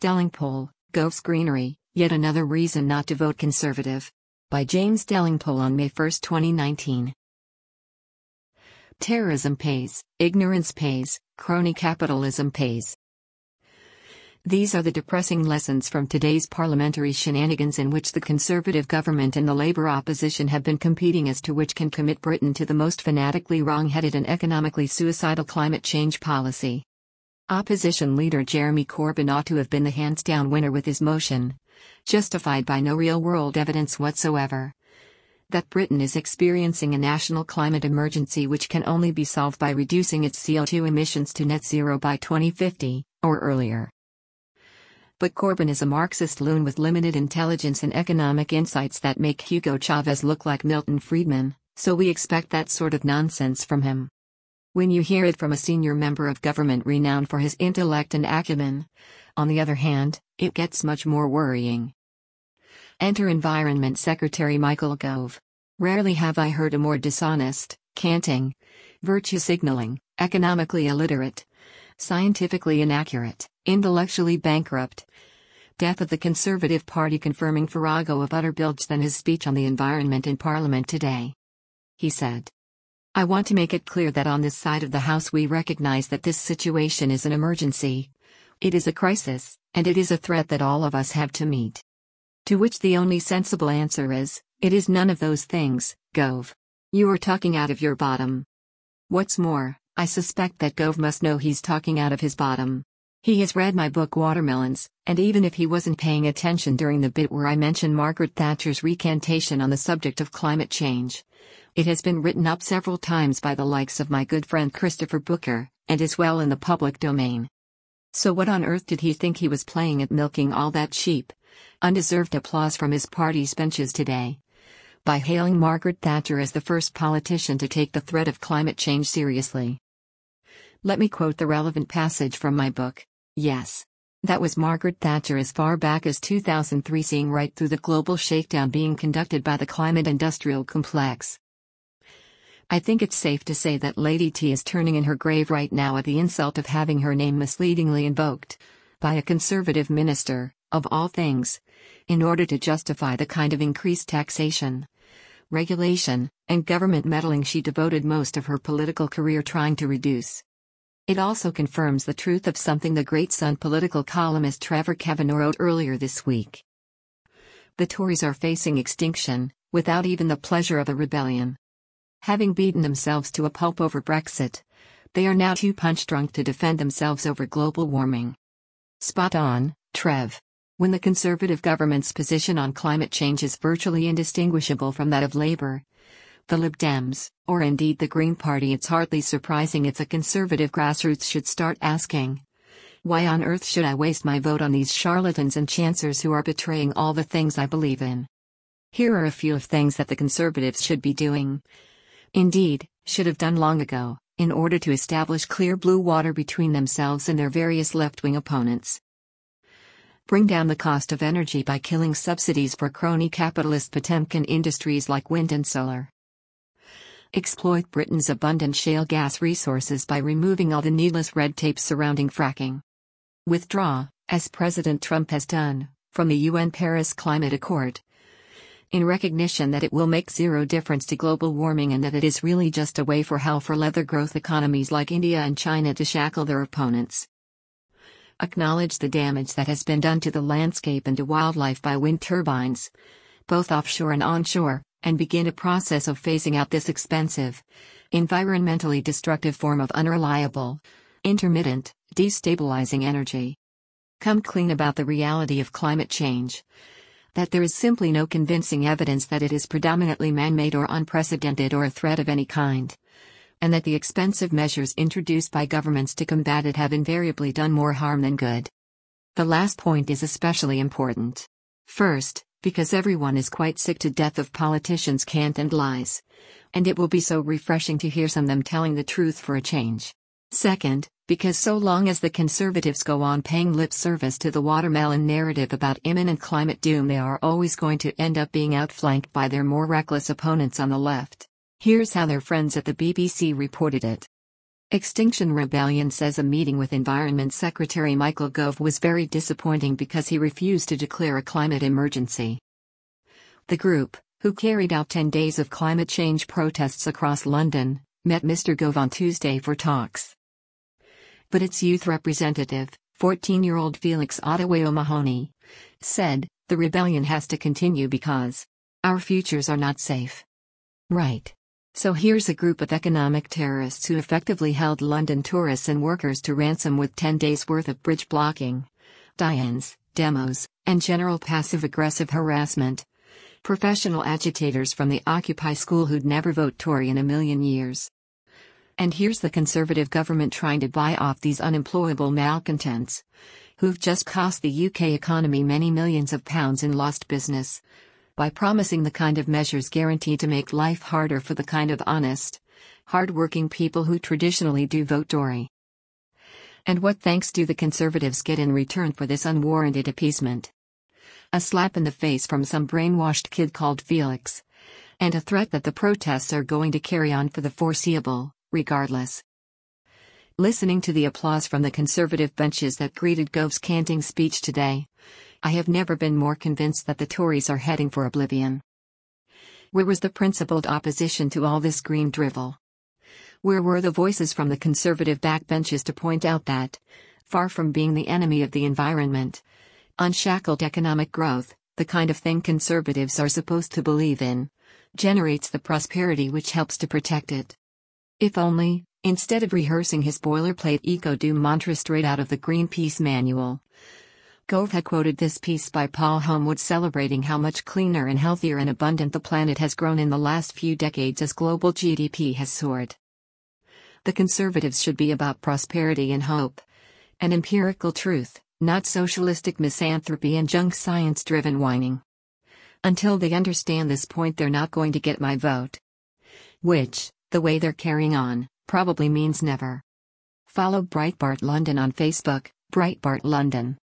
Delingpole, Gove's Greenery, Yet Another Reason Not to Vote Conservative. By James Delingpole on May 1, 2019. Terrorism pays, ignorance pays, crony capitalism pays. These are the depressing lessons from today's parliamentary shenanigans in which the Conservative government and the Labour opposition have been competing as to which can commit Britain to the most fanatically wrong-headed and economically suicidal climate change policy. Opposition leader Jeremy Corbyn ought to have been the hands-down winner with his motion, justified by no real-world evidence whatsoever, that Britain is experiencing a national climate emergency which can only be solved by reducing its CO2 emissions to net zero by 2050, or earlier. But Corbyn is a Marxist loon with limited intelligence and economic insights that make Hugo Chavez look like Milton Friedman, so we expect that sort of nonsense from him. When you hear it from a senior member of government renowned for his intellect and acumen, on the other hand, it gets much more worrying. Enter Environment Secretary Michael Gove. Rarely have I heard a more dishonest, canting, virtue-signaling, economically illiterate, scientifically inaccurate, intellectually bankrupt, death of the Conservative Party confirming farrago of utter bilge than his speech on the environment in Parliament today. He said, "I want to make it clear that on this side of the House we recognize that this situation is an emergency. It is a crisis, and it is a threat that all of us have to meet." To which the only sensible answer is, it is none of those things, Gove. You are talking out of your bottom. What's more, I suspect that Gove must know he's talking out of his bottom. He has read my book Watermelons, and even if he wasn't paying attention during the bit where I mention Margaret Thatcher's recantation on the subject of climate change, it has been written up several times by the likes of my good friend Christopher Booker, and is well in the public domain. So what on earth did he think he was playing at, milking all that sheep, undeserved applause from his party's benches today, by hailing Margaret Thatcher as the first politician to take the threat of climate change seriously? Let me quote the relevant passage from my book. Yes, that was Margaret Thatcher as far back as 2003, seeing right through the global shakedown being conducted by the climate industrial complex. I think it's safe to say that Lady T is turning in her grave right now at the insult of having her name misleadingly invoked by a Conservative minister, of all things, in order to justify the kind of increased taxation, regulation, and government meddling she devoted most of her political career trying to reduce. It also confirms the truth of something the great Sun political columnist Trevor Kavanagh wrote earlier this week. The Tories are facing extinction, without even the pleasure of a rebellion. Having beaten themselves to a pulp over Brexit, they are now too punch-drunk to defend themselves over global warming. Spot on, Trev. When the Conservative government's position on climate change is virtually indistinguishable from that of Labour, the Lib Dems, or indeed the Green Party, it's hardly surprising if the Conservative grassroots should start asking, why on earth should I waste my vote on these charlatans and chancers who are betraying all the things I believe in? Here are a few of things that the Conservatives should be doing, indeed, should have done long ago, in order to establish clear blue water between themselves and their various left-wing opponents. Bring down the cost of energy by killing subsidies for crony capitalist Potemkin industries like wind and solar. Exploit Britain's abundant shale gas resources by removing all the needless red tape surrounding fracking. Withdraw, as President Trump has done, from the UN Paris Climate Accord, in recognition that it will make zero difference to global warming and that it is really just a way for hell for leather growth economies like India and China to shackle their opponents. Acknowledge the damage that has been done to the landscape and to wildlife by wind turbines, both offshore and onshore, and begin a process of phasing out this expensive, environmentally destructive form of unreliable, intermittent, destabilizing energy. Come clean about the reality of climate change, that there is simply no convincing evidence that it is predominantly man-made or unprecedented or a threat of any kind, and that the expensive measures introduced by governments to combat it have invariably done more harm than good. The last point is especially important. First, because everyone is quite sick to death of politicians' cant and lies, and it will be so refreshing to hear some of them telling the truth for a change. Second, because so long as the Conservatives go on paying lip service to the watermelon narrative about imminent climate doom, they are always going to end up being outflanked by their more reckless opponents on the left. Here's how their friends at the BBC reported it. Extinction Rebellion says a meeting with Environment Secretary Michael Gove was very disappointing because he refused to declare a climate emergency. The group, who carried out 10 days of climate change protests across London, met Mr. Gove on Tuesday for talks. But its youth representative, 14-year-old Felix Ottaway-O'Mahony, said, "The rebellion has to continue because our futures are not safe." Right. So here's a group of economic terrorists who effectively held London tourists and workers to ransom with 10 days' worth of bridge blocking, die-ins, demos, and general passive-aggressive harassment. Professional agitators from the Occupy school who'd never vote Tory in a million years. And here's the Conservative government trying to buy off these unemployable malcontents, who've just cost the UK economy many millions of pounds in lost business, by promising the kind of measures guaranteed to make life harder for the kind of honest, hard-working people who traditionally do vote Tory. And what thanks do the Conservatives get in return for this unwarranted appeasement? A slap in the face from some brainwashed kid called Felix, and a threat that the protests are going to carry on for the foreseeable, regardless. Listening to the applause from the Conservative benches that greeted Gove's canting speech today, I have never been more convinced that the Tories are heading for oblivion. Where was the principled opposition to all this green drivel? Where were the voices from the Conservative backbenches to point out that, far from being the enemy of the environment, unshackled economic growth, the kind of thing Conservatives are supposed to believe in, generates the prosperity which helps to protect it? If only, instead of rehearsing his boilerplate eco-doom mantra straight out of the Greenpeace manual, Gove had quoted this piece by Paul Homewood celebrating how much cleaner and healthier and abundant the planet has grown in the last few decades as global GDP has soared. The Conservatives should be about prosperity and hope, and empirical truth, not socialistic misanthropy and junk science-driven whining. Until they understand this point, they're not going to get my vote. Which, the way they're carrying on, probably means never. Follow Breitbart London on Facebook, Breitbart London.